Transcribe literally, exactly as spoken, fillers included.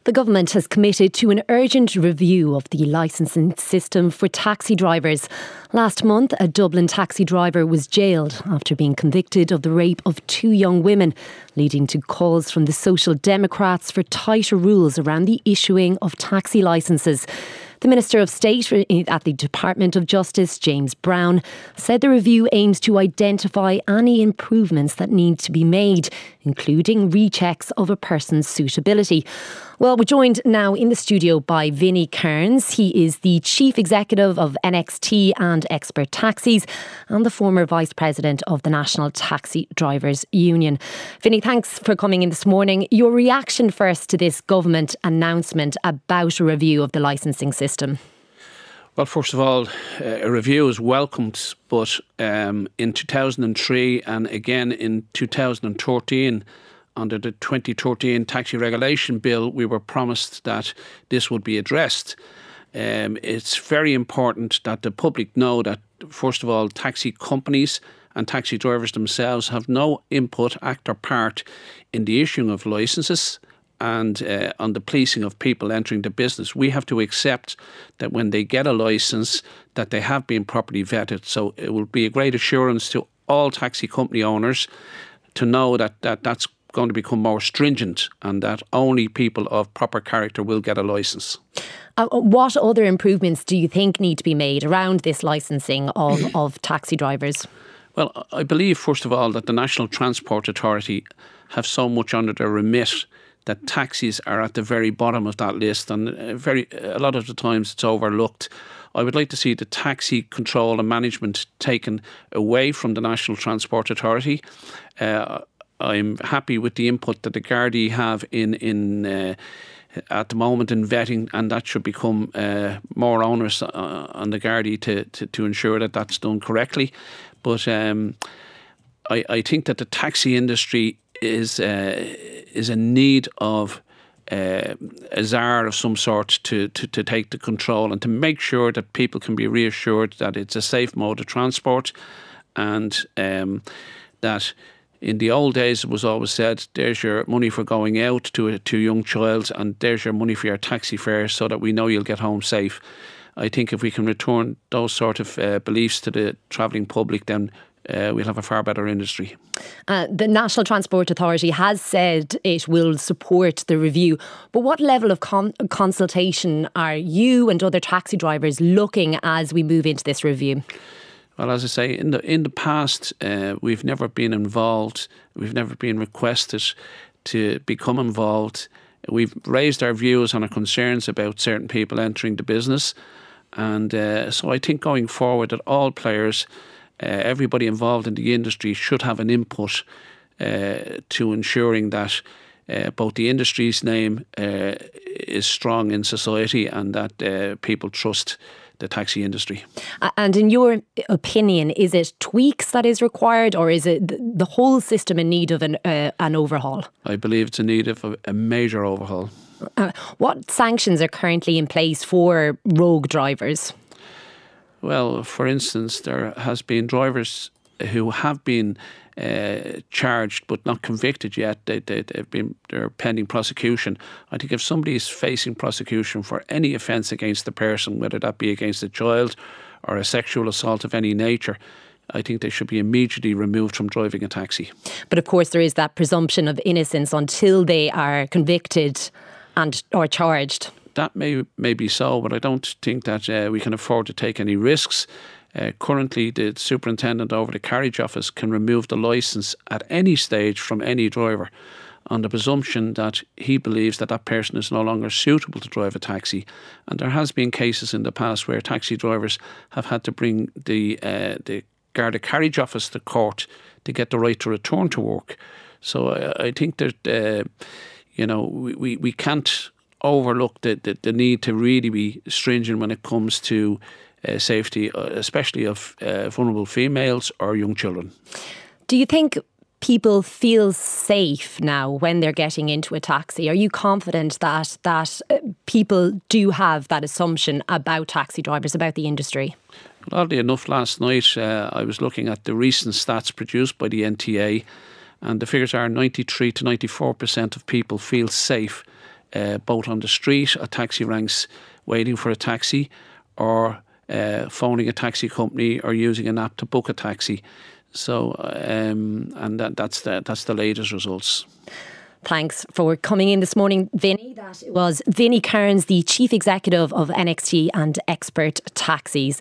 The government has committed to an urgent review of the licensing system for taxi drivers. Last month, a Dublin taxi driver was jailed after being convicted of the rape of two young women, leading to calls from the Social Democrats for tighter rules around the issuing of taxi licences. The Minister of State at the Department of Justice, James Browne, said the review aims to identify any improvements that need to be made, including rechecks of a person's suitability. Well, we're joined now in the studio by Vinny Kearns. He is the Chief Executive of N X T and Expert Taxis and the former Vice President of the National Taxi Drivers Union. Vinny, thanks for coming in this morning. Your reaction first to this government announcement about a review of the licensing system? Well, first of all, uh, a review is welcomed, but um, in two thousand three and again in two thousand thirteen, under the twenty thirteen Taxi Regulation Bill, we were promised that this would be addressed. Um, it's very important that the public know that, first of all, taxi companies and taxi drivers themselves have no input, act or part in the issuing of licences and uh, on the policing of people entering the business. We have to accept that when they get a licence that they have been properly vetted. So it will be a great assurance to all taxi company owners to know that, that that's going to become more stringent and that only people of proper character will get a licence. Uh, what other improvements do you think need to be made around this licensing of, of taxi drivers? Well, I believe, first of all, that the National Transport Authority have so much under their remit that taxis are at the very bottom of that list, and very a lot of the times it's overlooked. I would like to see the taxi control and management taken away from the National Transport Authority. Uh, I'm happy with the input that the Gardaí have in in uh, at the moment in vetting, and that should become uh, more onerous uh, on the Gardaí to, to to ensure that that's done correctly. But um, I I think that the taxi industry is uh, is in need of uh, a czar of some sort to, to to take the control and to make sure that people can be reassured that it's a safe mode of transport, and um, that. In the old days, it was always said, there's your money for going out to a, to a young child, and there's your money for your taxi fare so that we know you'll get home safe. I think if we can return those sort of uh, beliefs to the travelling public, then uh, we'll have a far better industry. Uh, the National Transport Authority has said it will support the review, but what level of con- consultation are you and other taxi drivers looking as we move into this review? Well, as I say, in the in the past, uh, we've never been involved. We've never been requested to become involved. We've raised our views and our concerns about certain people entering the business. And uh, so I think going forward that all players, uh, everybody involved in the industry should have an input uh, to ensuring that uh, both the industry's name uh, is strong in society and that uh, people trust the taxi industry. And in your opinion, is it tweaks that is required, or is it the whole system in need of an uh, an overhaul? I believe it's in need of a, a major overhaul. Uh, what sanctions are currently in place for rogue drivers? Well, for instance, there has been drivers who have been uh, charged but not convicted yet. They, they, they've been they're pending prosecution. I think if somebody is facing prosecution for any offence against the person, whether that be against a child or a sexual assault of any nature, I think they should be immediately removed from driving a taxi. But of course there is that presumption of innocence until they are convicted and or charged. That may, may be so, but I don't think that uh, we can afford to take any risks. Uh, currently, the superintendent over the carriage office can remove the licence at any stage from any driver on the presumption that he believes that that person is no longer suitable to drive a taxi. And there has been cases in the past where taxi drivers have had to bring the uh, the Garda carriage office to court to get the right to return to work. So I, I think that uh, you know we, we, we can't overlook the, the, the need to really be stringent when it comes to Uh, safety, uh, especially of uh, vulnerable females or young children. Do you think people feel safe now when they're getting into a taxi? Are you confident that that uh, people do have that assumption about taxi drivers, about the industry? Well, oddly enough, last night uh, I was looking at the recent stats produced by the N T A, and the figures are ninety-three to ninety-four percent of people feel safe uh, both on the street at taxi ranks waiting for a taxi, or uh, phoning a taxi company or using an app to book a taxi. So, um, and that, that's the that's the latest results. Thanks for coming in this morning, Vinny. That was Vinny Cairns, the Chief Executive of N X T and Expert Taxis.